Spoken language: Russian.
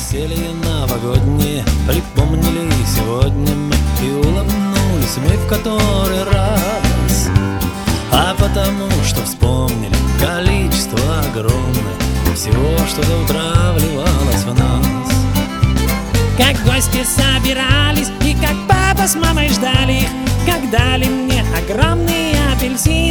Веселье новогоднее припомнили сегодня мы, и улыбнулись мы в который раз. А потому что вспомнили количество огромное всего, что до утра вливалось в нас. Как гости собирались, и как папа с мамой ждали их, как дали мне огромные апельсины.